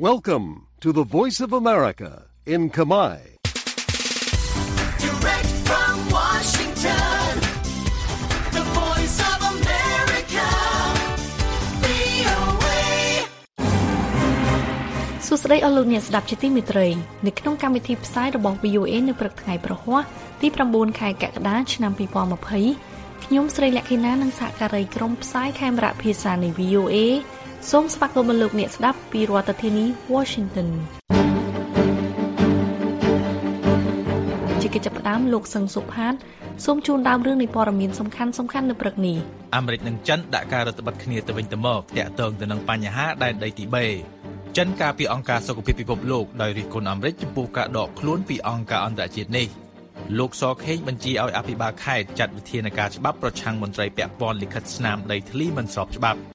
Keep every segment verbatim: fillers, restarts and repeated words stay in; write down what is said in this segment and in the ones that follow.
Welcome to the Voice of America in Khmer. Direct from Washington, the Voice of America, វី អូ เอសួស្តីអស់លោកអ្នកស្ដាប់ជាទីមេត្រីនៅក្នុងកម្មវិធីផ្សាយរបស់ វី អូ เอ នៅព្រឹកថ្ងៃប្រហ័សទីប្រាំបួនខែកក្កដាឆ្នាំពីរពាន់ยี่สิบខ្ញុំស្រីលក្ខិណានិងសហការីក្រុមផ្សាយខេមរៈភាសានៃ វី អូ เอ សូមស្វាគមន៍លោកអ្នកស្ដាប់ពីរដ្ឋធានី Washington ជាកិច្ចផ្ដើមលោកសឹងសុផាតសូមជូនដើមរឿងនៃព័ត៌មានសំខាន់សំខាន់នៅព្រឹកនេះអាមេរិកនិងចិនដាក់ការរដ្ឋបတ်គ្នាទៅវិញទៅមកទាក់ទងទៅនឹងបញ្ហាដែនដីទីបេចិនការពីអង្គការសុខភាពពិភពលោកដោយរិះគន់អាមេរិកចំពោះការដកខ្លួនពីអង្គការអន្តរជាតិនេះលោកសខេងបញ្ជាឲ្យអភិបាលខេត្តចាត់វិធានការច្បាប់ប្រឆាំងមន្ត្រីពាក់ព័ន្ធលិខិតស្នាមដីធ្លីមិនស្របច្បាប់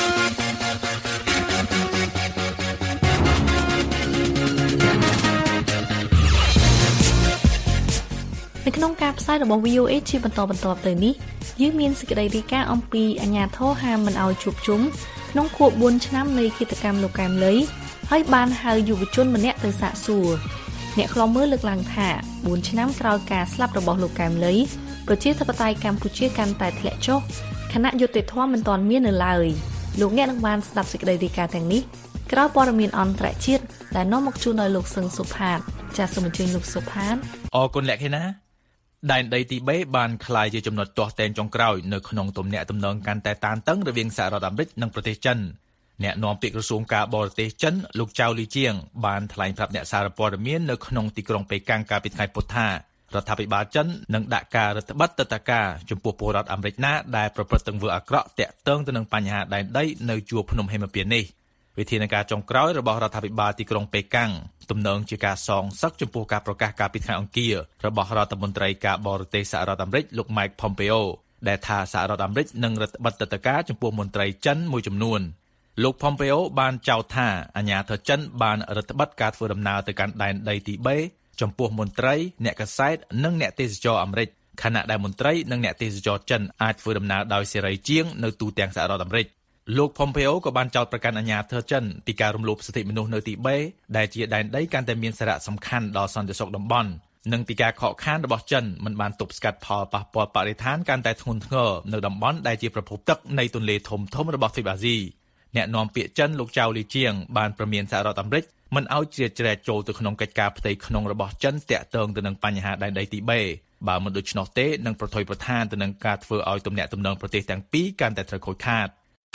នៅក្នុងការផ្សាយរបស់ វី អូ เอ ជាបន្តបន្ទាប់ទៅនេះយើងមានសេចក្តីរាយការណ៍អំពីអាជ្ញាធរហាមមិនឲ្យជួបជុំក្នុងខួបបួនឆ្នាំនៃឃាតកម្មលោកកែមលីហើយបានហៅយុវជនម្នាក់ទៅសាកសួរអ្នកខ្លំមើលលើកឡើងថាបួនឆ្នាំក្រោយការស្លាប់របស់លោកកែមលីប្រជាធិបតេយ្យកម្ពុជាកាន់តែធ្លាក់ចុះគណៈយុត្តិធម៌មិនទាន់មាននៅឡើយលោកអ្នកនឹងបានស្ដាប់សេចក្តីរាយការណ៍ទាំងនេះក្រោយព័ត៌មានអន្តរជាតិដែលនាំមកជូនដោយលោកសឹងសុផាតចាសសូមអញ្ជើញលោកសុផាតអរគុណលក្ខិណាដែនដីទីបេបានក្លាយជាចំណុចទាស់ទែនចុងក្រោយនៅក្នុងទំនាក់ទំនងកាន់តែតានតឹងរវាងសហរដ្ឋអាមេរិកនិងប្រទេសចិនអ្នកនាំពាក្យក្រសួងការបរទេសចិនលោកចៅលីជាងបានថ្លែងប្រាប់អ្នកសារព័ត៌មាននៅក្នុងទីក្រុងប៉េកាំងកាលពីថ្ងៃពុធថារដ្ឋាភិបាលចិននឹងដាក់ការរដ្ឋបတ်ទតការចំពោះពលរដ្ឋអាមេរិកណាដែលប្រព្រឹត្តទង្វើអាក្រក់ទាក់ទងទៅនឹងបញ្ហាដែនដីនៅជួរភ្នំហេមពាន្តនេះវិធានការចុងក្រោយរបស់រដ្ឋាភិបាលទីក្រុងប៉េកាំងទំនងជាការសងសឹកចំពោះការប្រកាសការពីថ្ងៃអង្គាររបស់រដ្ឋមន្ត្រីការបរទេសសហរដ្ឋអាមេរិកលោក Mike Pompeo ដែលថាសហរដ្ឋអាមេរិកនឹងរដ្ឋបတ်ទតការចំពោះមន្ត្រីចិនមួយចំនួនលោក Pompeo បានចោទថាអាញាធរចិនបានរដ្ឋបတ်ការធ្វើដំណើរទៅកាន់ដែនដីទីបេចំពោះមន្ត្រីអ្នកកាសែតនិងអ្នកទេសចរអាមេរិកខណៈដែលមន្ត្រីនិងអ្នកទេសចរចិនអាចធ្វើដំណើរដោយសេរីជាងនៅទូទាំងសហរដ្ឋអាមេរិកលោក Pompeo ក៏បានចោទប្រកាន់អាញាធរចិនពីការរំលោភសិទ្ធិមនុស្សនៅទីបេដែលជាដែនដីកាន់តែមានសារៈសំខាន់ដល់សន្តិសុខតំបន់និងពីការខកខានរបស់ចិនមិនបានទប់ស្កាត់ផលប៉ះពាល់បរិស្ថានកាន់តែធ្ងន់ធ្ងរនៅតំបន់ដែលជាប្រភពទឹកនៃទន្លេធំធំរបស់ទ្វីបអាស៊ីអ្នកនាំពាក្យចិនលោកចៅលីជាងបានប្រមានសហរដ្ឋអាមេរិកមិនឲ្យជ្រៀតជ្រែកចូលទៅក្នុងកិច្ចការផ្ទៃក្នុងរបស់ចិនទាក់ទងទៅនឹងបញ្ហាដែនដីទីបេបើមិនដូច្នោះទេនឹងប្រថុយប្រថានទៅនឹងការធ្វើឲ្យទំនាក់ទំនងប្រទេសទាំងពីរកាន់តែត្រូវខូចខាត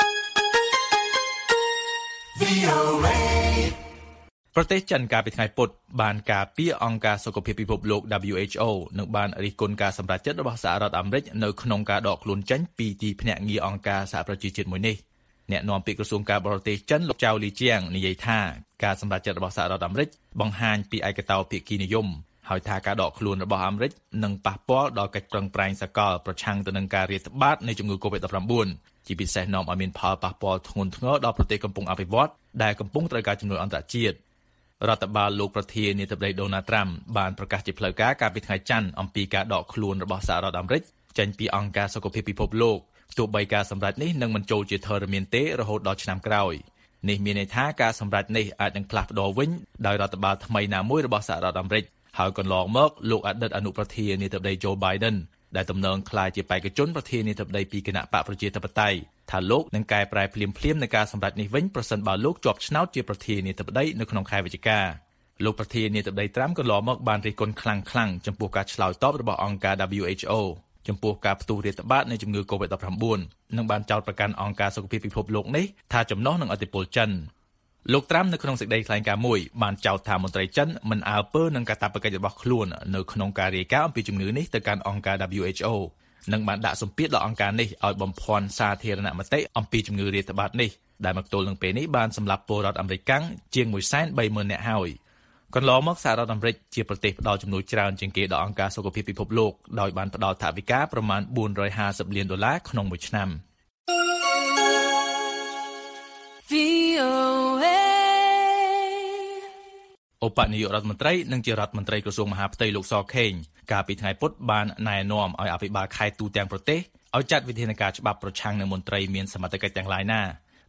ប្រទេសចិនកាលពីថ្ងៃពុធបានការពារអង្គការសុខភាពពិភពលោក W H O និងបានរិះគន់ការសម្រេចចិត្តរបស់សហរដ្ឋអាមេរិកនៅក្នុងការដកខ្លួនចេញពីទីភ្នាក់ងារអង្គការសហប្រជាជាតិមួយនេះអ្នកនាំពាក្យក្រសួងការបរទេសចិនលោកចៅលីជាងនិយាយថាការសម្រេចចិត្តរបស់សហរដ្ឋអាមេរិកបង្ហាញពីឯកតោភាគីនិយមហើយថាការដកខ្លួនរបស់អាមេរិកនឹងប៉ះពាល់ដល់កិច្ចប្រឹងប្រែងសកលប្រឆាំងទៅនឹងការរាតត្បាតនៃជំងឺ កូវីដ ដប់ប្រាំបួន ជាពិសេសនាំឲ្យមានផលប៉ះពាល់ធ្ងន់ធ្ងរដល់ប្រទេសកំពុងអភិវឌ្ឍដែលកំពុងត្រូវការជំនួយអន្តរជាតិរដ្ឋបាលលោកប្រធានាធិបតីដូណាល់ត្រាំបានប្រកាសជាផ្លូវការកាលពីថ្ងៃច័ន្ទអំពីការដកខ្លួនរបស់សហរដ្ឋអាមេរិកចេញពីអង្គការសុខភាពពិភពលោកទោះបីការសម្រេចនេះនឹងមិនចូលជាធរមានទេរហូតដល់ឆ្នាំក្រោយនេះមានន័យថាការសម្រេចនេះអាចនឹងផ្លាស់ប្ដូរវិញដោយរដ្ឋបាលថ្មីណាមួយរបស់សហរដ្ឋអាមេរិកហើយកន្លងមកលោកអតីតអនុប្រធានាធិបតី Joe Biden ដែលទំនងក្លាយជាបេក្ខជនប្រធានាធិបតីពីគណៈបកប្រជាធិបតេយ្យថាលោកនឹងកែប្រែភ្លាមៗនៃការសម្រេចនេះវិញប្រសិនបើលោកជាប់ឆ្នោតជាប្រធានាធិបតីនៅក្នុងខែវិច្ឆិកាលោកប្រធានាធិបតីត្រាំកន្លងមកបានរិះគន់ខ្លាំងៗចំពោះការឆ្លើយតបរបស់អង្គការ W H O ចំពោះការផ្ទុះរាតត្បាតនៃជំងឺ កូវីដ ដប់ប្រាំបួន និងបានចោទប្រកាន់អង្គការសុខភាពពិភពលោកនេះថាចំណុះនឹងឥទ្ធិពលចិនលោកត្រាំនៅក្នុងសេចក្តីថ្លែងការណ៍មួយបានចោទថាមន្ត្រីចិនមិនអើពើនឹងកាតព្វកិច្ចរបស់ខ្លួននៅក្នុងការរាយការណ៍អំពីជំងឺនេះទៅកាន់អង្គការ W H O និងបានដាក់សម្ពាធដល់អង្គការនេះឲ្យបំភាន់សាធារណមតិអំពីជំងឺរាតត្បាតនេះដែលមកទល់នឹងពេលនេះបានសម្លាប់ពលរដ្ឋអាមេរិកជាង មួយសែនបីម៉ឺន នាក់ហើយកន្លងមកសហរដ្ឋអាមេរិកជាប្រទេសផ្ដល់ជំនួយច្រើនជាងគេដល់អង្គការសុខភាពពិភពលោកដោយបានផ្ដល់ថវិកាប្រមាណបួនរយហាសិបលានដុល្លារក្នុងមួយឆ្នាំឧបនាយករដ្ឋមន្ត្រីនិងជារដ្ឋមន្ត្រីក្រសួងមហាផ្ទៃលោកសខេងកាលពីថ្ងៃពុធបានណែនាំឲ្យអភិបាលខេត្តទូទាំងប្រទេសឲ្យចាត់វិធានការច្បាប់ប្រឆាំងនឹងមន្ត្រីមានសមត្ថកិច្ចទាំងឡាយណា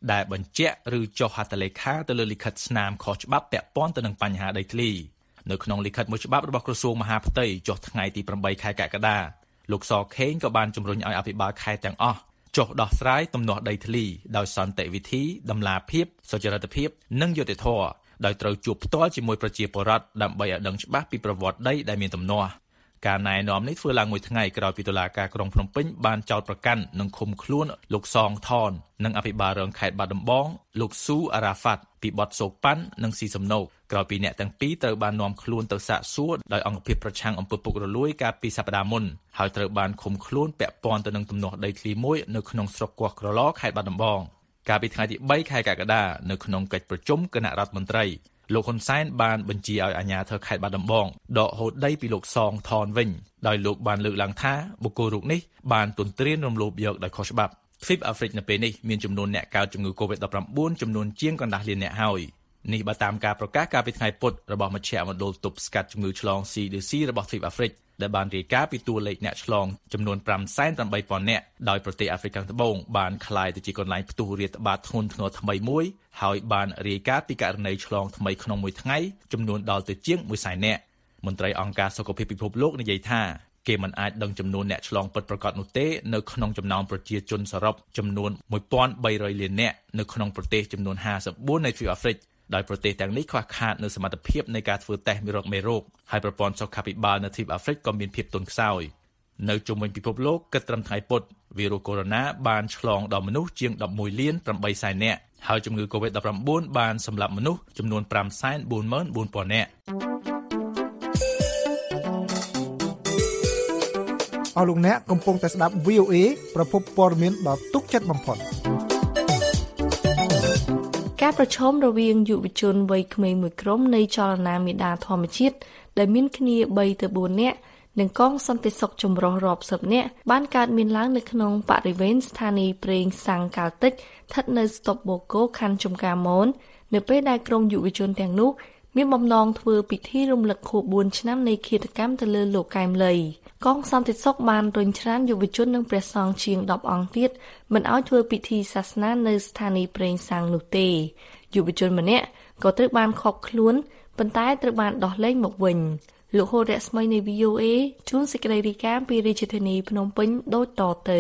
ដែលបញ្ជាក់ឬចុះហត្ថលេខាទៅលើលិខិតស្នាមខុសច្បាប់ពាក់ព័ន្ធទៅនឹងបញ្ហាដីធ្លីនៅក្នុងលិខិតមួយច្បាប់របស់ក្រសួងមហាផ្ទៃចុះថ្ងៃទីប្រាំបីខែកក្កដាលោកសខេងក៏បានជំរុញឲ្យអភិបាលខេត្តទាំងអស់ចុះដោះស្រាយទំនាស់ដីធ្លីដោយសន្តិវិធីតម្លាភាពសុចរិតភាពនិងយុត្តិធម៌ដោយត្រូវជួបផ្ទាល់ជាមួយប្រជាពលរដ្ឋដើម្បីឲ្យដឹងច្បាស់ពីប្រវត្តិដីដែលមានទំនាស់ការណែនាំនេះធ្វើឡើងមួយថ្ងៃក្រោយពីតុលាការក្រុងភ្នំពេញបានចោទប្រកាន់និងឃុំខ្លួនលោកសងថននិងអភិបាលរងខេត្តបាត់ដំបងលោកស៊ូអារ៉ាហ្វាត់ពីបទសូកប៉ាន់និងស៊ីសំណូកក្រោយពីអ្នកទាំងពីរត្រូវបាននាំខ្លួនទៅសាកសួរដោយអង្គភាពប្រឆាំងអំពើពុករលួយកាលពីសប្តាហ៍មុនហើយត្រូវបានឃុំខ្លួនពាក់ព័ន្ធទៅនឹងទំនាស់ដីធ្លីមួយនៅក្នុងស្រុកគោះក្រឡខេត្តបាត់ដំបងកាលពីថ្ងៃទីបីខែកក្កដានៅក្នុងកិច្ចប្រជុំគណៈរដ្ឋមន្ត្រីលោកហ៊ុនសែនបានបញ្ជាឲ្យអាជ្ញាធរខេត្តបាត់ដំបងដកហូតដីពីលោកសងថនវិញដោយលោកបានលើកឡើងថាបុគ្គលរូបនេះបានទន្ទ្រានរំលោភយកដោយខុសច្បាប់ទ្វីបអាហ្វ្រិកនៅពេលនេះមានចំនួនអ្នកកើតជំងឺ កូវីដ ដប់ប្រាំបួន ចំនួនជាងកណ្ដាស់លានអ្នកហើយនេះបើតាមការប្រកាសកាលពីថ្ងៃពុធរបស់មជ្ឈមណ្ឌលទប់ស្កាត់ជំងឺឆ្លង ซี ดี ซี របស់ទ្វីបអាហ្វ្រិកដែលបានរាយការណ៍ពីតួលេខអ្នកឆ្លងចំនួន ប្រាំសែនប្រាំបីពាន់ នាក់ដោយប្រទេសអាហ្វ្រិកខាងត្បូងបានក្លាយទៅជាកន្លែងផ្ទុះរាតត្បាតធ្ងន់ធ្ងរថ្មីមួយហើយបានរាយការណ៍ពីករណីឆ្លងថ្មីក្នុងមួយថ្ងៃចំនួនដល់ទៅជាងមួយសែននាក់មន្ត្រីអង្គការសុខភាពពិភពលោកនិយាយថាគេមិនអាចដឹងចំនួនអ្នកឆ្លងពិតប្រាកដនោះទេនៅក្នុងចំណោមប្រជាជនសរុបចំនួនមួយពាន់បីរយលាននាក់នៅក្នុងប្រទេសចំនួនห้าสิบสี่នៃទ្វីបអាហ្វ្រិកដោយប្រទេសទាំងនេះខ្វះខាតនូវសមត្ថភាពនៃការធ្វើតេស្តមេរោគមេរោគហើយប្រព័ន្ធសុខាភិបាលនៅទ្វីបអាហ្វ្រិកក៏មានភាពទន់ខ្សោយនៅជុំវិញពិភពលោកគិតត្រឹមថ្ងៃពុធវីរុសកូវីដ បានឆ្លងដល់មនុស្សជាងដប់មួយលានប្រាំបីសែននាក់ហើយជំងឺ កូវីដ ដប់ប្រាំបួន បានសម្លាប់មនុស្សចំនួនប្រាំសែនបួនម៉ឺនបួនពាន់នាក់អស់លោកអ្នកកំពុងតែស្ដាប់ វី អូ អេ ប្រភពព័ត៌មានដ៏ទុកចិត្តបំផុតការប្រឈមរវាងយុវជនវ័យក្មេងមួយក្រុមនៃចលនាមេដាធម្មជាតិដែលមានគ្នាបីទៅបួននាក់និងកងសន្តិសុខចម្រុះរាប់សិបនាក់បានកើតមានឡើងនៅក្នុងបរិវេណស្ថានីយ៍ប្រេងសាំងកាល់តិចស្ថិតនៅស្តុបបូកូខណ្ឌចំការមននៅពេលដែលក្រុមយុវជនទាំងនោះមានបំណងធ្វើពិធីរំលឹកខួបបួនឆ្នាំនៃឃាតកម្មទៅលើលោកកែមលីកងសន្តិសុខបានរុញច្រានយុវជននិងព្រះសង្ឃជាងដប់អង្គទៀតមិនឲ្យធ្វើពិធីសាសនានៅស្ថានីយ៍ប្រេងសាំងនោះទេយុវជនម្នាក់ក៏ត្រូវបានឃាប់ខ្លួនប៉ុន្តែត្រូវបានដោះលែងមកវិញលោកហូររស្មីនៃ វី អូ អេ ជួនសេចក្តីរាយការណ៍ពីរាជធានីភ្នំពេញដូចតទៅ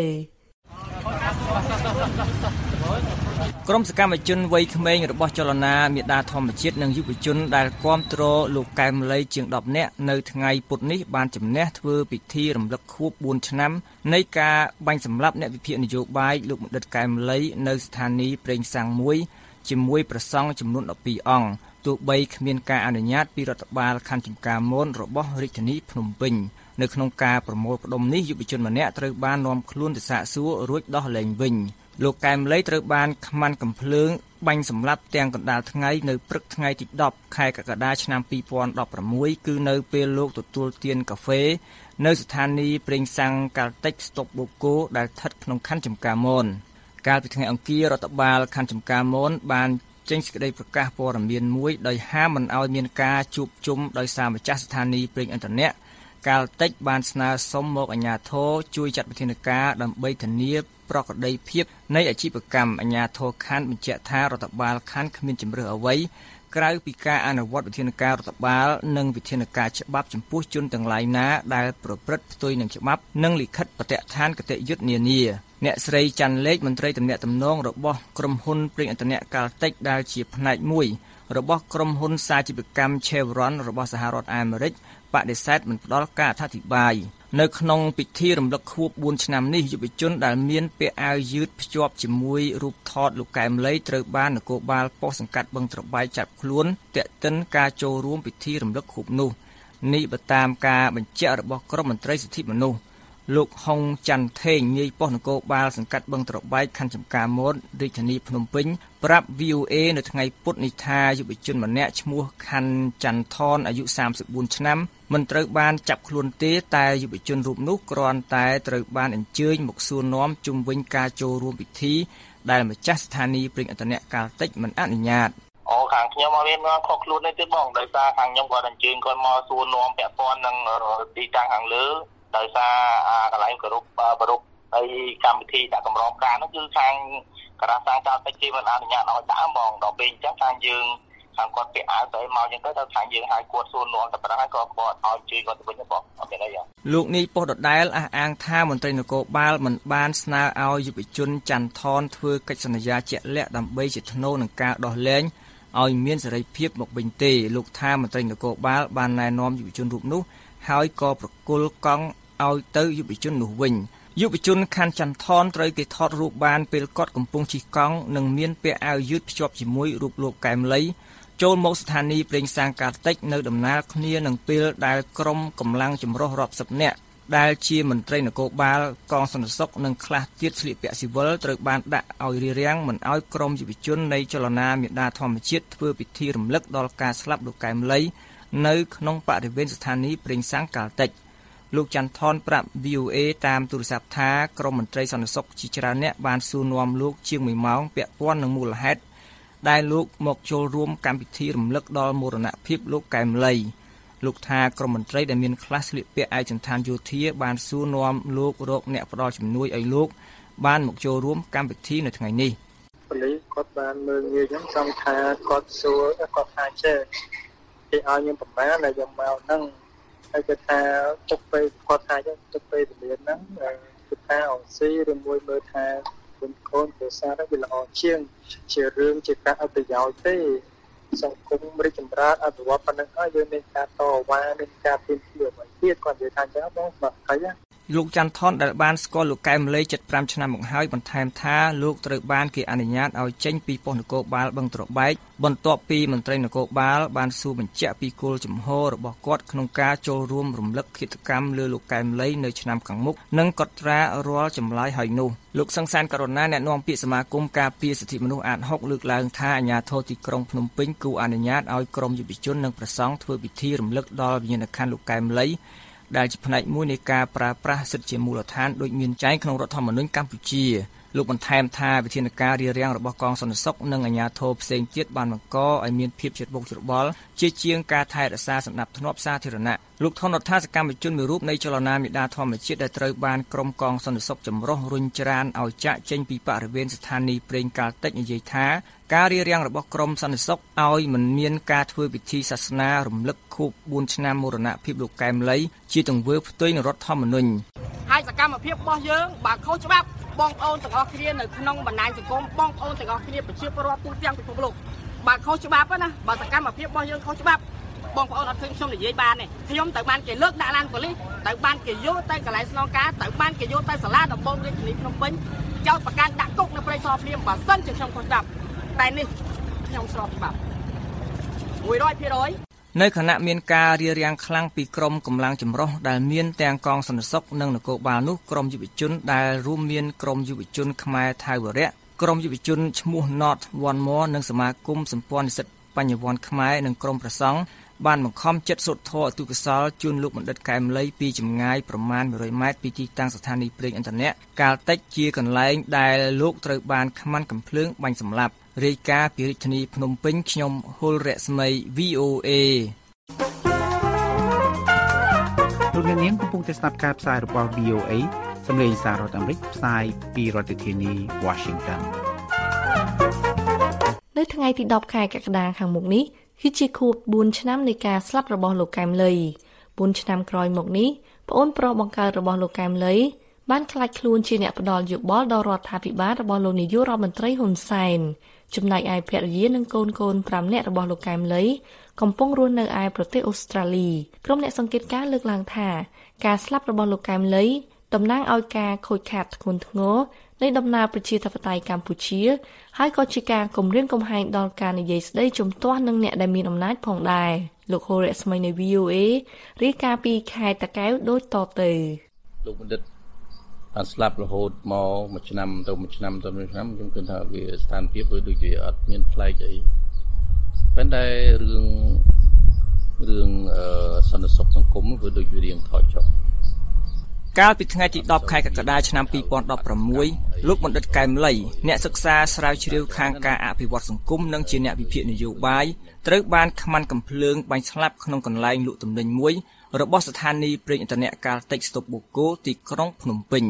ក្រុមសកម្មជនវ័យក្មេងរបស់ចលនាមេដាធម្មជាតិនិងយុវជនដែលគាំទ្រលោកកែមលីជាងដប់នាក់នៅថ្ងៃពុធនេះបានជំនះធ្វើពិធីរំលឹកខួបបួនឆ្នាំនៃការបាញ់សម្លាប់អ្នកវិភាគនយោបាយលោកបណ្ឌិតកែមលីនៅស្ថានីយ៍ប្រេងសាំងមួយជាមួយព្រះសង្ឃចំនួនដប់ពីរអង្គទោះបីគ្មានការអនុញ្ញាតពីរដ្ឋបាលខណ្ឌចំការមនរបស់រាជធានីភ្នំពេញនៅក្នុងការប្រមូលផ្ដុំនេះយុវជនម្នាក់ត្រូវបាននាំខ្លួនទៅសាកសួររួចដោះលែងវិញលោកកែមលីត្រូវបានខ្មាន់កំភ្លើងបាញ់សម្លាប់ទាំងកណ្ដាលថ្ងៃនៅព្រឹកថ្ងៃទីដប់ខែកក្កដាឆ្នាំពីរពាន់ដប់ប្រាំមួយគឺនៅពេលលោកទទួលទានកាហ្វេនៅស្ថានីយ៍ប្រេងសាំងកាល់តិចស្តុបបូកូដែលស្ថិតក្នុងខណ្ឌចំការមនកាលពីថ្ងៃអង្គាររដ្ឋបាលខណ្ឌចំការមនបានចេញសេចក្តីប្រកាសព័ត៌មានមួយដោយហាមមិនឲ្យមានការជួបជុំដោយសារម្ចាស់ស្ថានីយ៍ប្រេងឥន្ធនៈកាល់តិចបានស្នើសុំមកអាជ្ញាធរជួយចាត់វិធានការដើម្បីធានាប្រក្រតីភាពនៃអាជីវកម្មអាជ្ញាធរខណ្ឌបញ្ជាក់ថារដ្ឋបាលខណ្ឌគ្មានជំរឿសអ្វីក្រៅពីការអនុវត្តវិធានការរដ្ឋបាលនិងវិធានការច្បាប់ចំពោះជនទាំងឡាយណាដែលប្រព្រឹត្តផ្ទុយនឹងច្បាប់និងលិខិតបទដ្ឋានគតិយុត្តនានាអ្នកស្រីច័ន្ទលេខមន្ត្រីទំនាក់ទំនងរបស់ក្រុមហ៊ុនប្រេងឥន្ធនៈកាល់តិចដែលជាផ្នែកមួយរបស់ក្រុមហ៊ុនសាជីវកម្ម Chevron របស់សហរដ្ឋអាមេរិកបដិសេធមិនផ្ដល់ការអធិប្បាយនៅក្នុងពិធីរំលឹកខួបបួនឆ្នាំនេះយុវជនដែលមានពាក់អាវយឺតភ្ជាប់ជាមួយរូបថតលោកកែមលីត្រូវបាននគរបាលប៉ុស្តិ៍សង្កាត់បឹងត្របែកចាប់ខ្លួនទាក់ទិនការចូលរួមពិធីរំលឹកខួបនោះនេះបើតាមការបញ្ជាក់របស់ក្រុមមន្ត្រីសិទ្ធិមនុស្សលោកហុងច័ន្ទថេងនាយប៉ុស្តិ៍នគរបាលសង្កាត់បឹងត្របែកខណ្ឌចំការមនរាជធានីភ្នំពេញប្រាប់ វី អូ អេ នៅថ្ងៃពុធនេះថាយុវជនម្នាក់ឈ្មោះខណ្ឌច័ន្ទថនអាយុសាមសិបបួនឆ្នាំមិនត្រូវបានចាប់ខ្លួនទេតែយុវជនរូបនោះគ្រាន់តែត្រូវបានអញ្ជើញមកសួរនាំជុំវិញការចូលរួមពិធីដែលម្ចាស់ស្ថានីយ៍ប្រេងឥន្ធនៈកាល់តិចមិនអនុញ្ញាតអូខាងខ្ញុំអត់មានខុសខ្លួនទេទេបងដោយសារខាងខ្ញុំគាត់អញ្ជើញគាត់មកសួរនាំពាក់ព័ន្ធនឹងទីតាំងខាងលើដោយសារកន្លែងគោរពប្រពហើយកម្មវិធីដាក់កម្រងការនោះគឺខាងការដ្ឋានការតិចជាមិនអនុញ្ញាតឲ្យដាក់ហ្មងដល់ពេលអញ្ចឹងខាងយើងខាងគាត់ពាក់អាវទៅមកអញ្ចឹងទៅទៅខាងយើងឲ្យគាត់សួរនាំតែប៉ុណ្ណឹងហើយក៏គាត់ឲ្យជួយគាត់ទៅវិញទៅបងអត់មានអីទេលោកនេះប៉ុស្តិ៍ដដែលអះអាងថាមន្ត្រីនគរបាលមិនបានស្នើឲ្យយុវជនច័ន្ទថនធ្វើកិច្ចសន្យាជាក់លាក់ដើម្បីជាថ្នូរនឹងការដោះលែងឲ្យមានសេរីភាពមកវិញទេលោកថាមន្ត្រីនគរបាលបានណែនាំយុវជនរូបនោះហើយក៏ប្រគល់កង់ឲ្យទៅយុវជននោះវិញយុវជនខណ្ឌចន្ទថនត្រូវគេថតរូបបានពេលគាត់កំពុងជិះកង់និងមានពាក់អាវយឺតភ្ជាប់ជាមួយរូបលោកកែមលីចូលមកស្ថានីយ៍ប្រេងសាំងកាល់តិចនៅដំណើរគ្នានឹងពេលដែលក្រុមកម្លាំងចម្រុះរាប់សិបនាក់ដែលជាមន្ត្រីនគរបាលកងសន្តិសុខនិងខ្លះទៀតស្លៀកពាក់ស៊ីវិលត្រូវបានដាក់ឲ្យរារាំងមិនឲ្យក្រុមយុវជននៃចលនាមេដាធម្មជាតិធ្វើពិធីរំលឹកដល់ការស្លាប់លោកកែមលីនៅក្នុងបរិវេណស្ថានីយ៍ប្រេងសាំងកាល់តិចលោកច័ន្ទថនប្រាប់ វី អូ អេ តាមទូរស័ព្ទថាក្រុមមន្ត្រីសន្តិសុខជាច្រើនអ្នកបានសួរនាំលោកជាងមួយម៉ោងពាក់ព័ន្ធនឹងមូលហេតុដែលលោកមកចូលរួមកម្មវិធីរំលឹកដល់មរណភាពលោកកែមលីលោកថាក្រុមមន្ត្រីដែលមានខ្លះស្លៀកពាក់ឯកសណ្ឋានយោធាបានសួរនាំលោករកអ្នកផ្ដល់ជំនួយឲ្យលោកបានមកចូលរួមកម្មវិធីនៅថ្ងៃនេះប៉ូលីសគាត់បានមើលងាយខ្ញុំចង់ថាគាត់សួរគាត់ថាចេះគេឲ្យខ្ញុំប្រមាណដែលខ្ញុំមកហ្នឹងហើយគាត់ថាទុកពេលគាត់ថាចឹងទុកពេលវេលាហ្នឹងគឺថាអង្ស៊ីឬមួយមើលថាគុណកូនភាសាទៅវាល្អជាងជារឿងជាការអប្រយោជន៍ទេសង្គមរីកចម្រើនអភិវឌ្ឍប៉ុណ្ណឹងហើយយើងមានការតវ៉ាមានការព្រៀបធៀបឲ្យទៀតគាត់និយាយថាចឹងបងបាទហើយលោកច័ន្ទថនដែលបានស្គាល់លោកកែមលីជិតប្រាំឆ្នាំមកហើយបន្ថែមថាលោកត្រូវបានគេអនុញ្ញាតឲ្យចេញពីប៉ុស្តិ៍នគរបាលបឹងត្របែកបន្ទាប់ពីមន្ត្រីនគរបាលបានសួរបញ្ជាក់ពីគោលជំហររបស់គាត់ក្នុងការចូលរួមរំលឹកឃាតកម្មលើលោកកែមលីនៅឆ្នាំខាងមុខនិងកត់ត្រារាល់ចម្លើយហើយនោះលោកសង្សានករុណាអ្នកនាំពាក្យសមាគមការពារសិទ្ធិមនុស្សអាត หก លើកឡើងថាអាជ្ញាធរទីក្រុងភ្នំពេញគូអនុញ្ញាតឲ្យក្រុមយុវជននិងប្រសង់ធ្វើពិធីរំលឹកដល់វិញ្ញាណក្ខន្ធលោកកែមលីដែលជាផ្នែកមួយនៃការប្រើប្រាស់សិទ្ធិជាមូលដ្ឋានដូចមានចែងក្នុងរដ្ឋធម្មនុញ្ញកម្ពុជាលោកបន្ថែមថាវិធានការរារាំងរបស់កងសន្តិសុខនិងអាជ្ញាធរផ្សេងទៀតបានបង្កឲ្យមានភាពច្របូកច្របល់ជាជាងការថែរក្សាសណ្ដាប់ធ្នាប់សាធារណៈលោកថនរដ្ឋាសកម្មជនមួយរូបនៃចលនាមេដាធម្មជាតិដែលត្រូវបានក្រុមកងសន្តិសុខចម្រុះរុញច្រានឲ្យចាក់ចេញពីបរិវេណស្ថានីយ៍ប្រេងកាល់តិចនិយាយថាការរារាំងរបស់ក្រុមសន្តិសុខឲ្យមិនមានការធ្វើពិធីសាសនារំលឹកខួបបួនឆ្នាំមរណភាពលោកកែមលីជាទង្វើផ្ទុយនឹងរដ្ឋធម្មនុញ្ញហើយសកម្មភាពរបស់យើងបើខុសច្បាប់បងប្អូនទាំងអស់គ្នានៅក្នុងបណ្ដាញសង្គមបងប្អូនទាំងអស់គ្នាប្រជាពលរដ្ឋទូទាំងពិភពលោកបើខុសច្បាប់ណាបើសកម្មភាពរបស់យើងខុសច្បាប់បងប្អូនអត់ឃើញខ្ញុំនិយាយបានទេខ្ញុំទៅបានគេលើកដាក់ឡានប៉ូលីសទៅបានគេយកទៅកន្លែងស្នងការទៅបានគេយកទៅសាលាដំបងរាជធានីភ្នំពេញចោទប្រកាន់ដាក់គុកនៅព្រៃសរភ្លាមបើសិនជាខ្ញុំខុសច្បាប់តែនេះខ្ញុំស្របច្បាប់ មួយរយភាគរយនៅខណៈមានការរារាំងខ្លាំងពីក្រមកម្លាំងចម្រុះដែលមានទាំងកងសន្តិសុខនិងនគរបាលនោះក្រមយុវជនដែលរួមមានក្រមយុវជនខ្មែរថៃវរៈក្រមយុវជនឈ្មោះ Not One More និងសមាគមសម្ព័ន្ធនិស្សិតបញ្ញវន្តខ្មែរនិងក្រមប្រសង់បានបង្ខំចិត្តសូត្រធម៌អទុកសលជូនលោកបណ្ឌិតកែមលីពីចម្ងាយប្រមាណមួយរយម៉ែត្រពីទីតាំងស្ថានីយ៍ប្រេងឥន្ធនៈកាលតិចជាកន្លែងដែលលោកត្រូវបានខ្មាន់កំភ្លើងបាញ់សម្លាប់រាយការណ៍ពីរាជធានីភ្នំពេញខ្ញុំហុលរស្មី វី អូ អេលោកអ្នកនាងកំពុងតែស្ដាប់ការផ្សាយរបស់ វី អូ អេ សម្លេងសាររដ្ឋអាមេរិកផ្សាយពីរដ្ឋធានី Washington នៅថ្ងៃទីដប់ខែកក្កដាខាងមុខនេះគឺជាខួបបួនឆ្នាំនៃការស្លាប់របស់លោកកែមលីបួនឆ្នាំក្រោយមកនេះប្អូនប្រុសបង្កើតរបស់លោកកែមលីបានខ្លាចខ្លួនជាអ្នកផ្ដល់យោបល់ដល់រដ្ឋាភិបាលរបស់លោកនាយករដ្ឋមន្ត្រីហ៊ុនសែនចំណែកឯភរិយានិងកូនកូនប្រាំនាក់របស់លោកកែមលីកំពុងរស់នៅឯប្រទេសអូស្ត្រាលីក្រុមអ្នកសង្កេតការណ៍លើកឡើងថាការស្លាប់របស់លោកកែមលីតំណាងឲ្យការខូចខាតធ្ងន់ធ្ងរនៃដំណើរប្រជាធិបតេយ្យកម្ពុជាហើយក៏ជាការគំរាមកំហែងដល់ការនិយាយស្ដីជំទាស់នឹងអ្នកដែលមានអំណាចផងដែរលោកហូរ៉េស្មីនៃ វី អូ អេ រាយការណ៍ពីខេត្តតាកែវដូចតទៅលោកបណ្ឌិតបានស្លាប់រហូតមកមួយឆ្នាំទៅមួយឆ្នាំទៅមួយឆ្នាំខ្ញុំគិតថាវាស្ថានភាពវាដូចជាអត់មានប្លែកអីប៉ុន្តែរឿងរឿងអឺសន្តិសុខសង្គមវាដូចជារៀងថយចុះកាលពីថ្ងៃទីដប់ខែកក្កដាឆ្នាំពីរពាន់ដប់ប្រាំមួយលោកបណ្ឌិតកែមលីអ្នកសិក្សាស្រាវជ្រាវខាងការអភិវឌ្ឍសង្គមនិងជាអ្នកវិភាគនយោបាយត្រូវបានខ្មាន់កំភ្លើងបាញ់ស្លាប់ក្នុងកន្លែងលក់ទំនិញមួយរបស់ស្ថានីយ៍ប្រេងឥន្ធនៈកាល់តិចស្តុបបូកូទីក្រុងភ្នំពេញ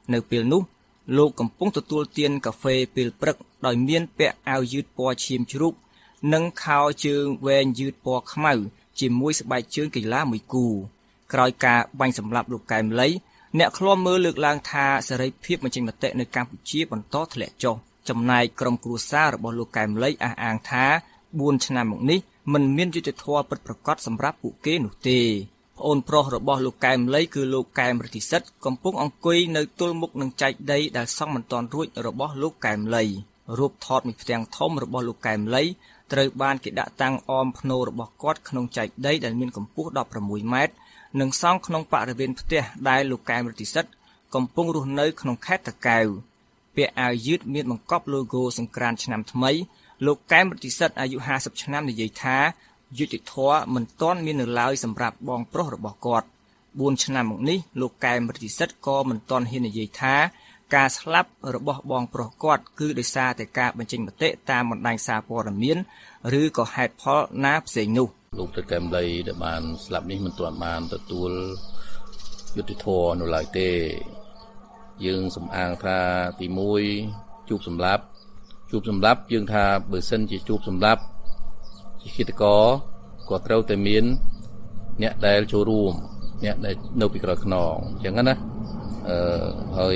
នៅពេលនោះលោកកំពុងទទួលទានកាហ្វេពេលព្រឹកដោយមានពាក់អាវយឺតពណ៌ឈាមជ្រូកនិងខោជើងវែងយឺតពណ៌ខ្មៅជាមួយស្បែកជើងកីឡាមួយគូក្រោយការបាញ់សម្លាប់លោកកែមលីអ្នកឃ្លាំមើលលើកឡើងថាសេរីភាពបញ្ចេញមតិនៅកម្ពុជាបន្តធ្លាក់ចុះចំណែកក្រុមគ្រួសាររបស់លោកកែមលីអះអាងថាបួនឆ្នាំមកនេះមិនមានយុត្តិធម៌ពិតប្រាកដសម្រាប់ពួកគេនោះទេប្អូនប្រុសរបស់លោកកែមលីគឺលោកកែមរិទ្ធិសិទ្ធកំពុងអង្គុយនៅទល់មុខនឹងចែកដីដែលសង់មិនទាន់រួចរបស់លោកកែមលីរូបថតមួយផ្ទាំងធំរបស់លោកកែមលីត្រូវបានគេដាក់តាំងអមភ្នូររបស់គាត់ក្នុងចែកដីដែលមានកម្ពស់ដប់ប្រាំមួយម៉ែត្រនិងសង់ក្នុងបរិវេណផ្ទះដែលលោកកែមរិទ្ធិសិទ្ធកំពុងរស់នៅក្នុងខេត្តតាកែវពាក់អាវយឺតមានបង្កប់ logo សង្ក្រាន្តឆ្នាំថ្មីលោកកែមរិទ្ធិសិទ្ធអាយុហាសិបឆ្នាំនិយាយថាយុត្តិធម៌មិនទាន់មាននៅឡើយសម្រាប់បងប្រុសរបស់គាត់បួនឆ្នាំមកនេះលោកកែមរិទ្ធិសិទ្ធក៏មិនទាន់ហ៊ាននិយាយថាការស្លាប់របស់បងប្រុសគាត់គឺដោយសារតែការបញ្ចេញមតិតាមបណ្ដាញសារព័ត៌មានឬក៏ហេតុផលណាផ្សេងនោះលោកទៅកែមលីដែលបានស្លាប់នេះមិនទាន់បានទទួលយុត្តិធម៌នៅឡើយទេយើងសំអាងថាទីមួយជួបសម្លាប់ជួបសម្លាប់យើងថាបើសិនជាជួបសម្លាប់ជាឃាតករក៏ត្រូវតែមានអ្នកដែលចូលរួមអ្នកដែលនៅពីក្រោយខ្នងអញ្ចឹងណាអឺហើយ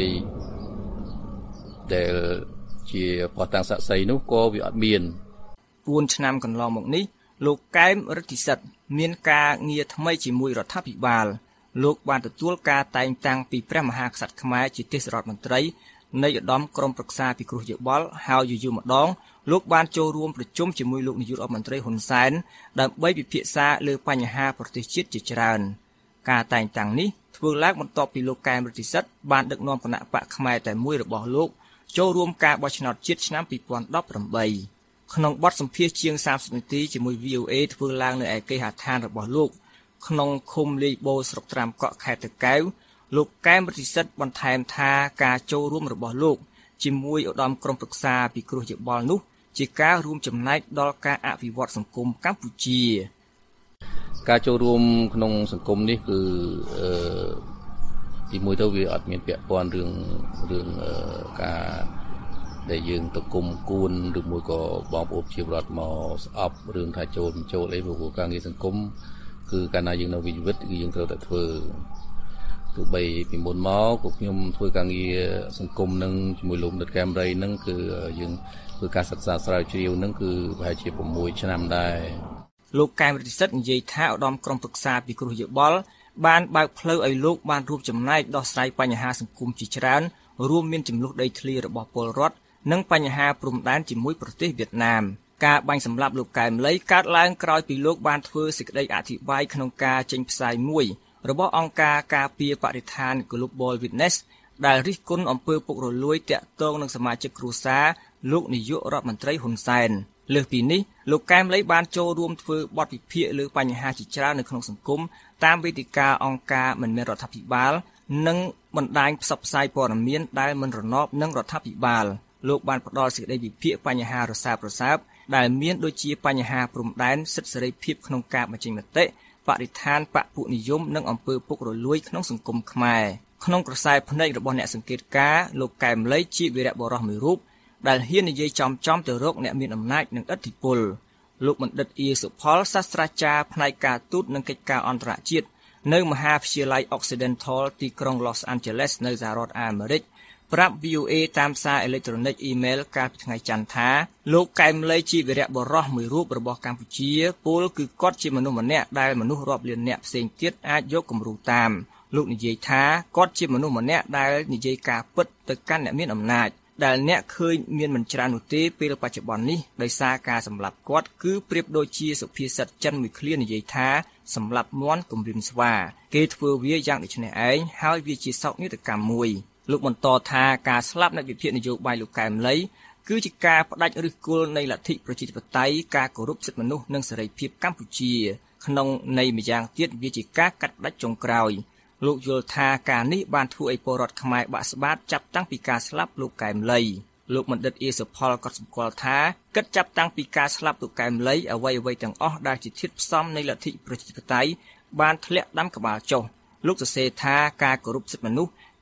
ដែលជាបទតាំងស័ក្តិសិទ្ធិនោះក៏វាអត់មានបួនឆ្នាំកន្លងមកនេះលោកកែមរិទ្ធិសិទ្ធមានការងារថ្មីជាមួយរដ្ឋាភិបាលលោកបានទទួលការតែងតាំងពីព្រះមហាក្សត្រខ្មែរជាទេសរដ្ឋមន្ត្រីនៃឧត្តមក្រុមប្រឹក្សាពិគ្រោះយោបល់ហើយយូរយូរម្ដងលោកបានចូលរួមប្រជុំជាមួយលោកនាយករដ្ឋមន្ត្រីហ៊ុនសែនដើម្បីពិភាក្សាលើបញ្ហាប្រទេសជាតិជាច្រើនការតែងតាំងនេះធ្វើឡើងបន្ទាប់ពីលោកកែមរិទ្ធិសិទ្ធបានដឹកនាំគណៈបកខ្មែរតែមួយរបស់លោកចូលរួមការបោះឆ្នោតជាតិឆ្នាំពីរពាន់ដប់ប្រាំបីក្នុងបទសម្ភាសន៍ជាងសាមសិបនាទីជាមួយ វី អូ អេ ធ្វើឡើងនៅឯគេហដ្ឋានរបស់លោកក្នុងឃុំលេខបូស្រុកត្រាំកក់ខេត្តតាកែវលោកកែមរិទ្ធិសិទ្ធបន្ថែមថាការចូលរួមរបស់លោកជាមួយឧត្តមក្រុមប្រឹក្សាពិគ្រោះយោបល់នោះជាការរួមចំណែកដល់ការអភិវឌ្ឍសង្គមកម្ពុជាការចូលរួមក្នុងសង្គមនេះគឺអឺទីមួយទៅវាអត់មានពាក់ព័ន្ធរឿងរឿងការដែលយើងទៅគុំគួនឬមួយក៏បងប្អូនជាបរដ្ឋមកស្អប់រឿងថាចូលមិនចូលអីព្រោះការងារសង្គមគឺកាលណាយើងនៅវិជីវិតគឺយើងត្រូវតែធ្វើទោះបីពីមុនមកក៏ខ្ញុំធ្វើការងារសង្គមនឹងជាមួយលោកដិតកែមរៃនឹងគឺយើងធ្វើការសិក្សាស្រាវជ្រាវនឹងគឺប្រហែលជា៦ឆ្នាំដែរលោកកែមរិទ្ធិសិទ្ធនិយាយថាឧត្តមក្រុមប្រឹក្សាពិគ្រោះយោបល់បានបើកផ្លូវឲ្យលោកបានរួមចំណែកដោះស្រាយបញ្ហាសង្គមជាច្រើនរួមមានចំនួនដីធ្លីរបស់ពលរដ្ឋនិងបញ្ហាព្រំដែនជាមួយប្រទេសវៀតណាមការបាញ់សម្លាប់លោកកែមលីកើតឡើងក្រោយពីលោកបានធ្វើសេចក្តីអធិប្បាយក្នុងការចេញផ្សាយមួយរបស់អង្គការការពារបរិស្ថាន Global Witness ដែលរិះគន់អំពើពុករលួយតាក់ទងនឹងសមាជិកគ្រួសារលោកនាយករដ្ឋមន្ត្រីហ៊ុនសែនលើសពីនេះលោកកែមលីបានចូលរួមធ្វើបទវិភាគលើបញ្ហាជាច្រើននៅក្នុងសង្គមតាមវេទិកាអង្គការមិនមែនរដ្ឋាភិបាលនិងបណ្ដាញផ្សព្វផ្សាយព័ត៌មានដែលមិនរណបនឹងរដ្ឋាភិបាលលោកបានផ្ដល់សេចក្តីវិភាគបញ្ហារសើបរសើបដែលមានដូចជាបញ្ហាព្រំដែនសិទ្ធិសេរីភាពក្នុងការបញ្ចេញមតិបរិស្ថានបពុនិយមនិងអំពើពុករលួយក្នុងសង្គមខ្មែរក្នុងក្រសែភ្នែករបស់អ្នកសង្កេតការណ៍លោកកែមលីជាវីរបុរសមួយរូបដែលហ៊ាននិយាយចំចំទៅរកអ្នកមានអំណាចនិងឥទ្ធិពលលោកបណ្ឌិតអ៊ីសុផលសាស្ត្រាចារ្យផ្នែកការទូតនិងកិច្ចការអន្តរជាតិនៅមហាវិទ្យាល័យ Occidental ទីក្រុង Los Angeles នៅសហរដ្ឋអាមេរិកប្រាប់ វី អូ អេ តាមសារអេឡិចត្រូនិកអ៊ីមែលកាលពីថ្ងៃច័ន្ទថាលោកកែមលីជាវីរបុរសមួយរូបរបស់កម្ពុជាពលគឺគាត់ជាមនុស្សម្នាក់ដែលមនុស្សរាប់លានអ្នកផ្សេងទៀតអាចយកគំរូតាមលោកនិយាយថាគាត់ជាមនុស្សម្នាក់ដែលនិយាយការពិតទៅកាន់អ្នកមានអំណាចដែលអ្នកឃើញមានមិនច្រើននោះទេពេលបច្ចុប្បន្ននេះដោយសារការសម្លាប់គាត់គឺប្រៀបដូចជាសុភាសិតចិនមួយឃ្លានិយាយថាសម្លាប់មាន់គំរាមស្វាគេធ្វើវាយ៉ាងដូចនេះឯងហើយវាជាសោកនាដកម្មមួយលោកបន្តថាការស្លាប់នៃវិភាគនយោបាយលោកកែមលីគឺជាការផ្ដាច់ឫសគល់នៃលទ្ធិប្រជាធិបតេយ្យការគោរពសិទ្ធិមនុស្សនិងសេរីភាពកម្ពុជាក្នុងន័យម្យ៉ាងទៀតវាជាការកាត់ផ្ដាច់ចុងក្រោយលោកយល់ថាការនេះបានធ្វើឲ្យពលរដ្ឋខ្មែរបាក់ស្បាតចាប់តាំងពីការស្លាប់លោកកែមលីលោកបណ្ឌិតអ៊ីសុផលក៏សម្គាល់ថាគិតចាប់តាំងពីការស្លាប់លោកកែមលីអ្វីអ្វីទាំងអស់ដែលជាធាតុផ្សំនៃលទ្ធិប្រជាធិបតេយ្យបានធ្លាក់ដាំក្បាលចុះលោកសរសេរថាការគោរពសិទ្ធិមនុស្ស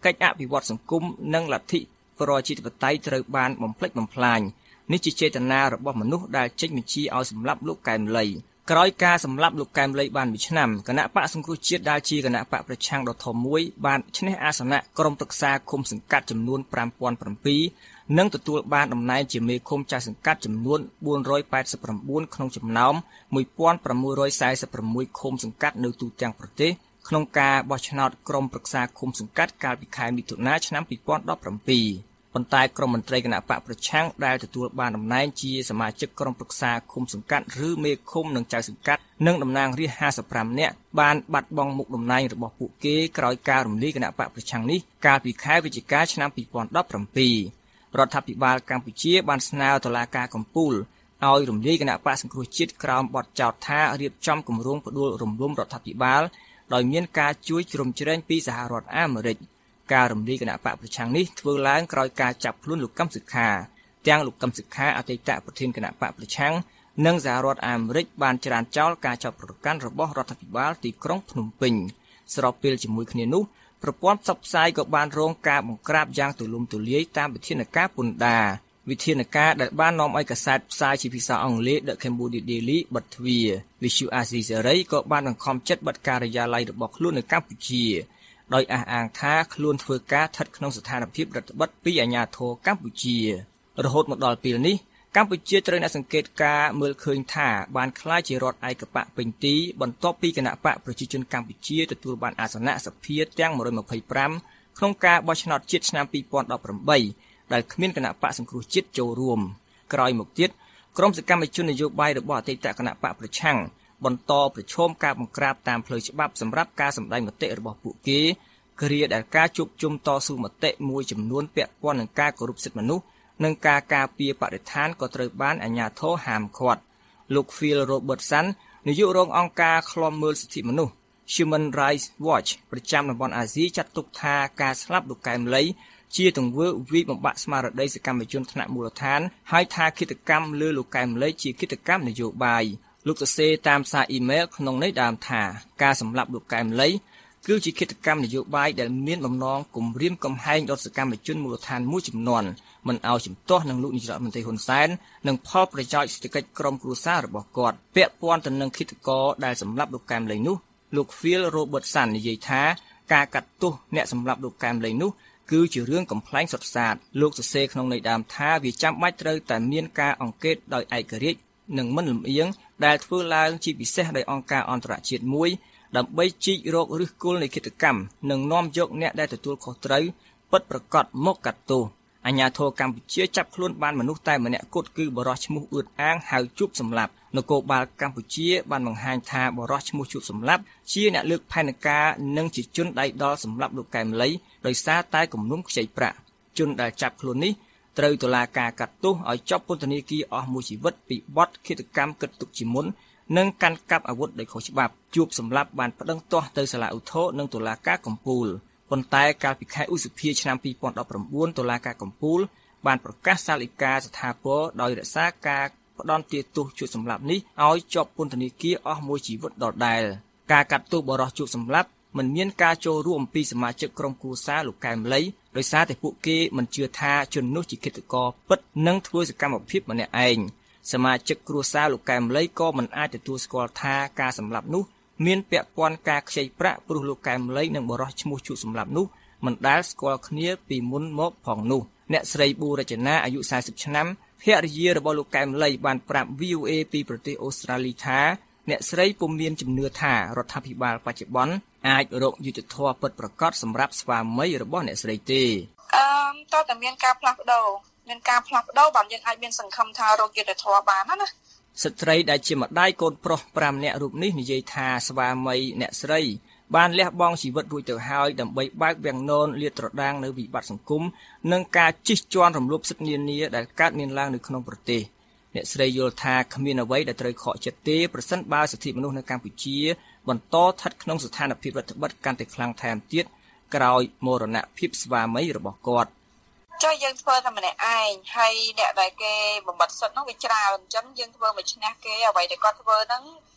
កិច្ចអភិវឌ្ឍសង្គមនិងលទ្ធិប្រជាធិបតេយ្យត្រូវបានបំផ្លិចបំផ្លាញនេះជាចេតនារបស់មនុស្សដែលចេញបញ្ជាឲ្យសម្លាប់លោកកែមលីក្រោយការសម្លាប់លោកកែមលីបានមួយឆ្នាំគណៈបកសង្គ្រោះជាតិដែលជាគណៈបកប្រឆាំងដ៏ធំមួយបានឈ្នះអាសនៈក្រុមប្រឹក្សាឃុំសង្កាត់ចំនួនfive thousand sevenនិងទទួលបានតំណែងជាមេឃុំចៅសង្កាត់ចំនួនfour hundred eighty-nineក្នុងចំណោមone thousand six hundred forty-sixឃុំសង្កាត់នៅទូទាំងប្រទេសក្នុងការបោះឆ្នោតក្រុមប្រឹក្សាឃុំសង្កាត់កាលពីខែមិថុនាឆ្នាំtwo thousand seventeenប៉ុន្តែក្រុមមន្ត្រីគណៈបកប្រឆាំងដែលទទួលបានតំណែងជាសមាជិកក្រុមប្រឹក្សាឃុំសង្កាត់ឬមេឃុំនិងចៅសង្កាត់និងតំណាងរាស្ត្រfifty-fiveនាក់បានបាត់បង់មុខតំណែងរបស់ពួកគេក្រោយការរំលាយគណៈបកប្រឆាំងនេះកាលពីខែវិច្ឆិកាឆ្នាំtwo thousand seventeenរដ្ឋាភិបាលកម្ពុជាបានស្នើតុលាការកំពូលឲ្យរំលាយគណៈបកសង្គ្រោះជាតិក្រោមបទចោទថារៀបចំគម្រោងផ្ដួលរំលំរដ្ឋាភិបាលដោយមានការជួយជ្រោមជ្រែងពីសហរដ្ឋអាមេរិកការរំលាយគណៈបកប្រឆាំងនេះធ្វើឡើងក្រោយការចាប់ខ្លួនលោកកឹមសុខាទាំងលោកកឹមសុខាអតីតប្រធានគណៈបកប្រឆាំងនិងសហរដ្ឋអាមេរិកបានច្រានចោលការចាប់ប្រកាន់របស់រដ្ឋាភិបាលទីក្រុងភ្នំពេញស្របពេលជាមួយគ្នានោះប្រព័ន្ធផ្សព្វផ្សាយក៏បានរងការបង្ក្រាបយ៉ាងទូលំទូលាយតាមវិធានការពន្ធដារវិធានការដែលបាននាំឲ្យកាសែតផ្សាយជាភាសាអង់គ្លេស The Cambodia Daily បិទទ្វារ Visu Asia Serai ក៏បានបង្ខំចិត្តបិទការិយាល័យរបស់ខ្លួននៅកម្ពុជាដោយអះអាងថាខ្លួនធ្វើការស្ថិតក្នុងស្ថានភាពរដ្ឋបិទពីអាជ្ញាធរកម្ពុជារហូតមកដល់ពេលនេះកម្ពុជាត្រូវអ្នកសង្កេតការមើលឃើញថាបានក្លាយជារដ្ឋឯកបកពេញទីបន្ទាប់ពីគណៈបកប្រជាជនកម្ពុជាទទួលបានអាសនៈសភាទាំងone hundred twenty-fiveក្នុងការបោះឆ្នោតជាតិឆ្នាំtwo thousand eighteenដែលគ្មានគណៈបកសង្គ្រោះជាតិចូលរួមក្រោយមកទៀតក្រុមសកម្មជននយោបាយរបស់អតីតគណៈបកប្រឆាំងបន្តប្រឈមការបង្ក្រាបតាមផ្លូវច្បាប់សម្រាប់ការសម្ដែងមតិរបស់ពួកគេគ្រាដែលការជួបជុំតស៊ូមតិមួយចំនួនពាក់ព័ន្ធនឹងការគោរពសិទ្ធិមនុស្សនិងការការពារបរិស្ថានក៏ត្រូវបានអាជ្ញាធរហាមឃាត់លោក Phil Robertson នាយករងអង្គការឃ្លាំមើលសិទ្ធិមនុស្ស Human Rights Watch ប្រចាំតំបន់អាស៊ីចាត់ទុកថាការស្លាប់លោកកែមលីជាទង្វើវិបំបាក់ស្មារតីសកម្មជនថ្នាក់មូលដ្ឋានហើយថាឃាតកម្មលើលោកកែមលីជាឃាតកម្មនយោបាយលោកសរសេរតាមសារអ៊ីមែលក្នុងន័យដើមថាការសម្លាប់លោកកែមលីគឺជាឃាតកម្មនយោបាយដែលមានបំណងគំរាមកំហែងដល់សកម្មជនមូលដ្ឋានមួយចំនួនមិនឲ្យជំទាស់នឹងលោកនាយករដ្ឋមន្ត្រីហ៊ុនសែននិងផលប្រយោជន៍សេដ្ឋកិច្ចក្រុមគ្រួសាររបស់គាត់ពាក់ព័ន្ធទៅនឹងឃាតករដែលសម្លាប់លោកកែមលីនោះលោក Phil Robertson និយាយថាការកាត់ទោសអ្នកសម្លាប់លោកកែមលីនោះគឺជារឿងកំប្លែងសុទ្ធសាធលោកសរសេរក្នុងន័យដើមថាវាចាំបាច់ត្រូវតែមានការអង្កេតដោយឯករាជ្យនិងមិនលំអៀងដែលធ្វើឡើងជាពិសេសដោយអង្គការអន្តរជាតិមួយដើម្បីជីករកឫសគល់នៃឃាតកម្មនិងនាំយកអ្នកដែលទទួលខុសត្រូវពិតប្រាកដមកកាត់ទោសអាជ្ញាធរកម្ពុជាចាប់ខ្លួនបានមនុស្សតែម្នាក់គត់គឺបរិសុទ្ធឈ្មោះអឿតអាងហៅជួបសម្លាប់នគរបាលកម្ពុជាបានបង្ហាញថាបរិសុទ្ធឈ្មោះជួបសម្លាប់ជាអ្នកលើកផែនការនិងជាជនដៃដល់សម្លាប់លោកកែមលីដោយសារតែគំនុំខ្ចីប្រាក់ជនដែលចាប់ខ្លួននេះត្រូវតុលាការកាត់ទោសឲ្យជាប់ពន្ធនាគារអស់មួយជីវិតពីបទឃាតកម្មគិតទុកជាមុននិងកាន់កាប់អាវុធដោយខុសច្បាប់ជួបសម្លាប់បានប្តឹងទាស់ទៅសាលាឧទ្ធរនិងតុលាការកំពូលប៉ុន្តែកាលពីខែឧសភាឆ្នាំtwo thousand nineteenតុលាការកំពូលបានប្រកាសសាលិកាស្ថាពរដោយរក្សាការផ្ដន្ទាទោសជួបសម្លាប់នេះឲ្យជាប់ពន្ធនាគារអស់មួយជីវិតដដែលការកាត់ទោសបរិសុទ្ធជួបសម្លាប់មិនមានការចូលរួមពីសមាជិកក្រុមគ្រួសារលោកកែមលីដោយសារតែពួកគេមិនជឿថាជននោះជាឃាតករពិតនិងធ្វើសកម្មភាពម្នាក់ឯងសមាជិកគ្រួសារលោកកែមលីក៏មិនអាចទទួលស្គាល់ថាការសម្លាប់នោះមានពាក់ព័ន្ធការខ្ចីប្រាក់ព្រោះលោកកែមលីនិងបរិសុទ្ធឈ្មោះជួបសម្លាប់នោះមិនដែលស្គាល់គ្នាពីមុនមកផងនោះអ្នកស្រីប៊ូរចនាអាយុfortyឆ្នាំភរិយារបស់លោកកែមលីបានប្រាប់ V O A ពីប្រទេសអូស្ត្រាលីថាអ្នកស្រីពុំមានជំនឿថារដ្ឋាភិបាលបច្ចុប្បន្នអាចរកយុត្តិធម៌ពិតប្រាកដសម្រាប់ស្វាមីរបស់អ្នកស្រីទេអឺតើតើមានការផ្លាស់ប្ដូរមានការផ្លាស់ប្ដូរបានយើងអាចមានសង្ឃឹមថារកយុត្តិធម៌បានណាណាស្ត្រីដែលជាម្ដាយកូនប្រុសfiveនាក់រូបនេះនិយាយថាស្វាមីអ្នកស្រីបានលះបង់ជីវិតរួចទៅហើយដើម្បីបើកវាំងននលាតត្រដាងនៅវិបត្តិសង្គមនិងការជិះជាន់រំលោភសិទ្ធិនានាដែលកើតមានឡើងនៅក្នុងប្រទេសអ្នកស្រីយល់ថាគ្មានអ្វីដែលត្រូវខកចិត្តទេប្រសិនបើសិទ្ធិមនុស្សនៅកម្ពុជាបន្តស្ថិតក្នុងស្ថានភាពរដ្ឋបិទកាន់តែខ្លាំងថែមទៀតក្រោយមរណភាពស្វាមីរបស់គាត់ចុះយើងធ្វើតែម្នាក់ឯងហើយអ្នកដែលគេបំបត្តិសិទ្ធិនោះវាច្រើនអញ្ចឹងយើងធ្វើមកឈ្នះគេអ្វីដែលគាត់ធ្វើហ្នឹង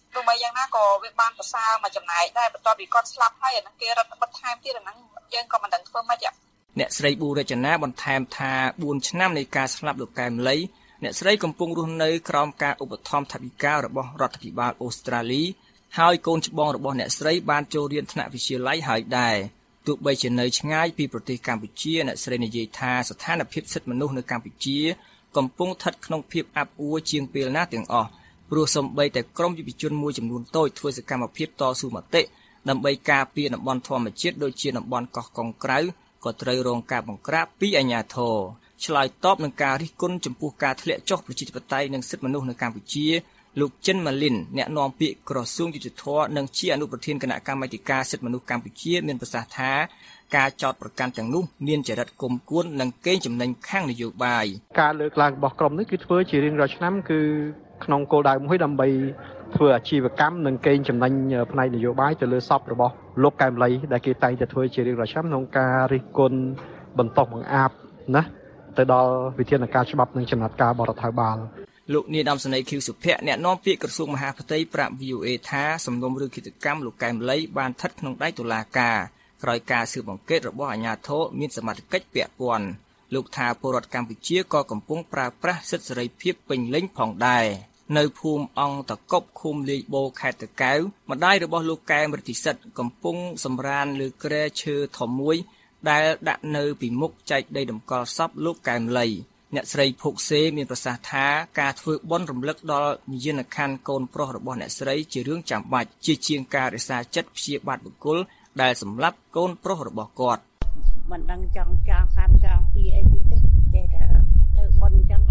ទោះបីយ៉ាងណាក៏វាបានប្រសើរមកចំណែកដែរបន្ទាប់ពីគាត់ស្លាប់ហើយអាហ្នឹងគេរត់បិទថែមទៀតអាហ្នឹងយើងក៏មិនដឹងធ្វើម៉េចទេអ្នកស្រីប៊ូរចនាបន្ថែមថាបួនឆ្នាំនៃការស្លាប់លោកកែមលីអ្នកស្រីកំពុងរស់នៅក្រោមការឧបត្ថម្ភថវិការបស់រដ្ឋាភិបាលអូស្ត្រាលីហើយកូនច្បងរបស់អ្នកស្រីបានចូលរៀនថ្នាក់វិទ្យាល័យហើយដែរទោះបីជានៅឆ្ងាយពីប្រទេសកម្ពុជាអ្នកស្រីនិយាយថាស្ថានភាពសិទ្ធិមនុស្សនៅកម្ពុជាកំពុងស្ថិតក្នុងភាពអាប់អួរជាងពេលណាទាំងអស់ព្រោះសូម្បីតែក្រុមយុវជនមួយចំនួនតូចធ្វើសកម្មភាពតស៊ូមតិដើម្បីការពារតំបន់ធម្មជាតិដូចជាតំបន់កោះកុងក្រៅក៏ត្រូវរងការបង្ក្រាបពីអាជ្ញាធរឆ្លើយតបនឹងការរិះគន់ចំពោះការធ្លាក់ចុះប្រជាធិបតេយ្យនិងសិទ្ធិមនុស្សនៅកម្ពុជាលោកចិនម៉ាលីនអ្នកនាំពាក្យក្រសួងយុតិធធម៌និងជាអនុប្រធានគណៈកម្មាធិការសិទ្ធិមនុស្សកម្ពុជាមានប្រសាសន៍ថាការចោទប្រកាន់ទាំងនោះមានចរិតគុំគួននិងកេងចំណេញខាងនយោបាយការលើកឡើងរបស់ក្រុមនេះគឺធ្វើជារៀងរាល់ឆ្នាំគឺក្នុងគោលដៅមួយដើម្បីធ្វើអាជីវកម្មនិងកេងចំណេញផ្នែកនយោបាយទៅលើសពរបស់លោកកែមលីដែលគេតែងតែធ្វើជារៀងរាល់ឆ្នាំក្នុងការរិះគន់បន្តបង្អាប់ណាទៅដល់វិធានការច្បាប់និងចំណាត់ការបរដ្ឋាភិបាលលោកនាយឧត្តមសេនីយ៍ខៀវសុភ័ក្រអ្នកនាំពាក្យក្រសួងមហាផ្ទៃប្រាប់ វី អូ เอ ថាសំណុំរឿងគិតកម្មលោកកែមលីបានស្ថិតក្នុងដៃតុលាការក្រោយការស៊ើបអង្កេតរបស់អាជ្ញាធរមានសមត្ថកិច្ចពាក់ព័ន្ធលោកថាពលរដ្ឋកម្ពុជាក៏កំពុងប្រើប្រាស់សិទ្ធិសេរីភាពពេញលេញផងដែរនៅភូមិអង្គតកប់ឃុំលាយបូខេត្តតាកែវម្ដាយរបស់លោកកែមរិទ្ធិសិទ្ធកំពុងសម្រានលើគ្រែឈើធំមួយដែលដាក់នៅពីមុខចែកដីតម្កល់សពលោកកែមលីអ្នកស្រីភុកសេមានប្រសាសន៍ថាការធ្វើបុណ្យរំលឹកដល់វិញ្ញាណក្ខន្ធកូនប្រុសរបស់អ្នកស្រីជារឿងចាំបាច់ជាជាងការរក្សាចិត្តព្យាបាទបុគ្គលដែលសម្លាប់កូនប្រុសរបស់គាត់មិនដឹងចង់ចង់កម្មចង់ពីអីទៀតទេចេះតែធ្វើបុណ្យអញ្ចឹង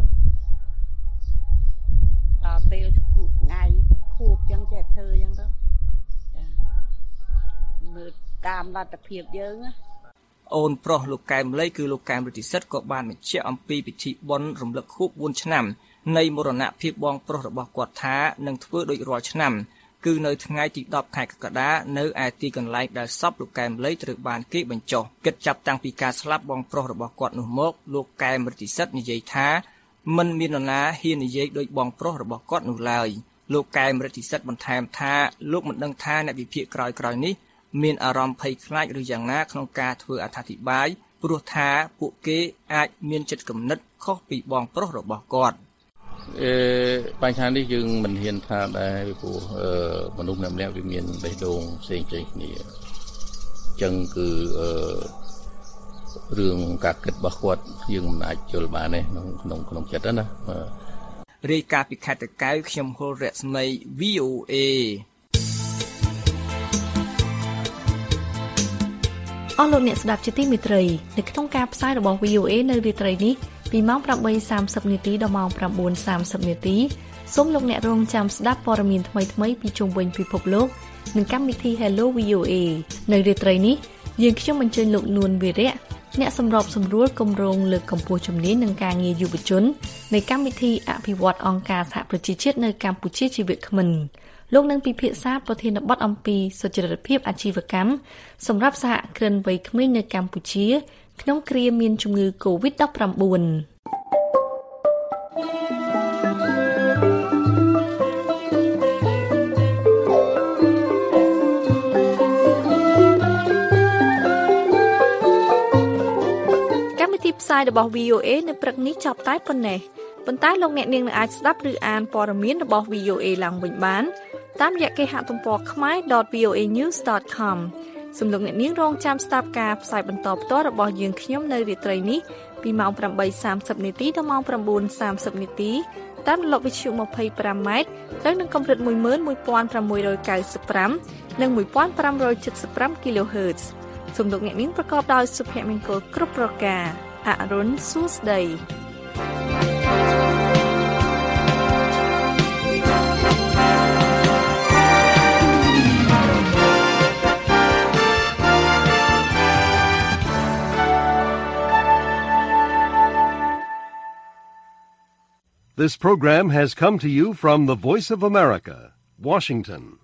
ដល់ពេលថ្ងៃខួបអញ្ចឹងចេះធ្វើអញ្ចឹងទៅមើលតាមលទ្ធភាពយើងណាអូនប្រុសលោកកែមលីគឺលោកកែមរិទ្ធិសិទ្ធក៏បានបញ្ជាក់អំពីពិធីបុណ្យរំលឹកខួបបួនឆ្នាំនៃមរណភាពបងប្រុសរបស់គាត់ថានឹងធ្វើដូចរាល់ឆ្នាំគឺនៅថ្ងៃទីដប់ខែកក្កដានៅឯទីកន្លែងដែលសពលោកកែមលីត្រូវបានគេបញ្ចុះគិតចាប់តាំងពីការស្លាប់បងប្រុសរបស់គាត់នោះមកលោកកែមរិទ្ធិសិទ្ធនិយាយថាមិនមាននរណាហ៊ាននិយាយដូចបងប្រុសរបស់គាត់នោះឡើយលោកកែមរិទ្ធិសិទ្ធបន្ថែមថាលោកមិនដឹងថាអ្នកវិភាគក្រោយៗនេះមានអារម្មណ៍ភ័យខ្លាចឬយ៉ាងណាក្នុងការធ្វើអត្ថាធិប្បាយព្រោះថាពួកគេអាចមានចិត្តគំនិតខុសពីបងប្រុសរបស់គាត់អឺបញ្ហានេះយើងមិនហ៊ានថាដែរពីព្រោះមនុស្សម្នាក់ៗវាមានបេះដូងផ្សេងៗគ្នាអញ្ចឹងគឺអឺរឿងការគិតរបស់គាត់យើងមិនអាចយល់បានទេក្នុងក្នុងក្នុងចិត្តណារាយការណ៍ពីខេត្តតាកែវខ្ញុំហុលរស្មី វី អូ เอអស់លោកអ្នកស្ដាប់ជាទីមេត្រីនៅក្នុងការផ្សាយរបស់ វី អូ เอ នៅរាត្រីនេះពីម៉ោង ប្រាំបីសាមសិប នាទីដល់ម៉ោង ប្រាំបួនសាមសិប នាទីសូមលោកអ្នករងចាំស្ដាប់ព័ត៌មានថ្មីៗពីជុំវិញពិភពលោកនិងកម្មវិធី Hello វី អូ เอ នៅរាត្រីនេះយើងខ្ញុំអញ្ជើញលោកនួនវីរៈអ្នកសម្របសម្រួលគម្រោងលើកកម្ពស់ជំនាញនិងការងារយុវជននៃកម្មវិធីអភិវឌ្ឍអង្គការសហប្រជាជាតិនៅកម្ពុជាជីវគ្មិនលោកនឹងពិភាក្សាប្រធានបទអំពីសុចរិតភាពអាជីវកម្មសម្រាប់សហគ្រិនវ័យក្មេងនៅកម្ពុជាក្នុងគ្រាមានជំងឺ កូវីដ ដប់ប្រាំបួន កម្មវិធីផ្សាយរបស់ វី អូ เอ នៅព្រឹកនេះចប់តែប៉ុណ្ណេះប៉ុន្តែលោកអ្នកនាងនឹងអាចស្ដាប់ឬអានព័ត៌មានរបស់ វី អូ เอ ឡើងវិញបានតាមរយៈគេហទំព័រ khmae.ដត វី អូ เอ นิวส์ ដត com សូមលោកអ្នកនាងរងចាំស្ដាប់ការផ្សាយបន្តផ្ទាល់របស់យើងខ្ញុំនៅរាត្រីនេះពីម៉ោង ប្រាំបីសាមសិប នាទីដល់ម៉ោង ប្រាំបួនសាមសិប នាទីតាមរលកវិទ្យុ ម្ភៃប្រាំ ម៉ែត្រត្រូវនឹងកម្រិត មួយម៉ឺនមួយពាន់ប្រាំមួយរយកៅសិបប្រាំ និង មួយពាន់ប្រាំរយចិតសិបប្រាំ គីឡូហឺតซ์សូមលោកអ្នកនាងប្រកបដោយសុភមង្គលគ្រប់ប្រការអរុនសួស្ដី This program has come to you from the Voice of America, Washington.